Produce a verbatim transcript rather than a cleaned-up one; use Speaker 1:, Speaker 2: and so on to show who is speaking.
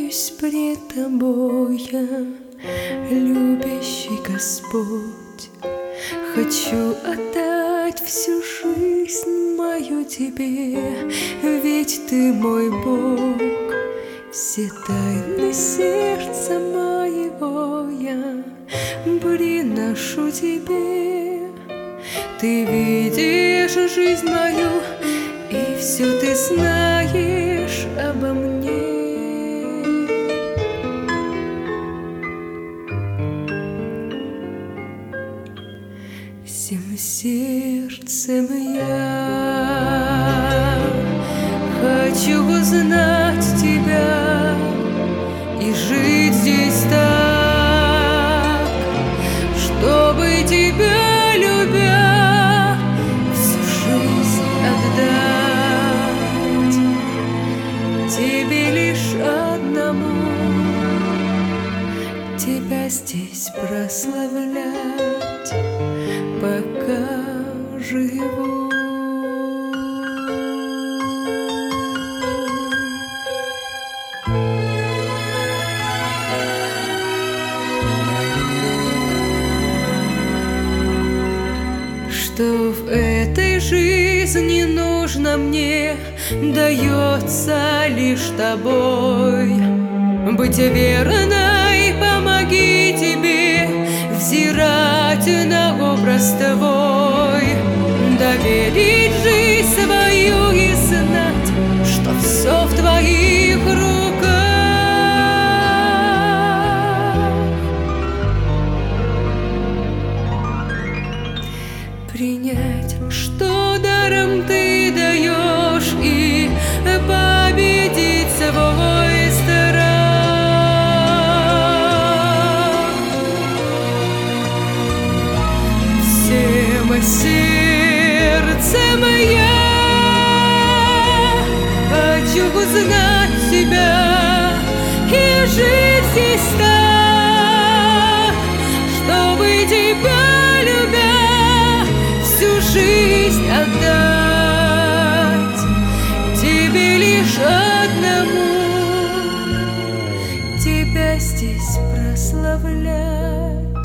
Speaker 1: преклоняюсь пред Тобой, я, любящий Господь. Хочу отдать всю жизнь мою Тебе, ведь Ты мой Бог. Все тайны сердца моего я приношу Тебе. Ты видишь жизнь мою, и все Ты знаешь обо мне. Всем сердцем я хочу узнать Тебя и жить здесь так, чтобы Тебя, любя, всю жизнь отдать Тебе лишь одному, Тебя здесь прославлять, пока живу. Что в этой жизни нужно мне, дается лишь Тобой. Быть верной, помоги Тебе взирать на образ Твой, доверить жизнь свою и знать, что все в Твоих руках. Принять, что даром Ты даешь, и победить свой страх. Всем сердцем я хочу узнать Тебя и жить здесь так, чтобы Тебя, любя, всю жизнь отдать Тебе лишь одному, Тебя здесь прославлять.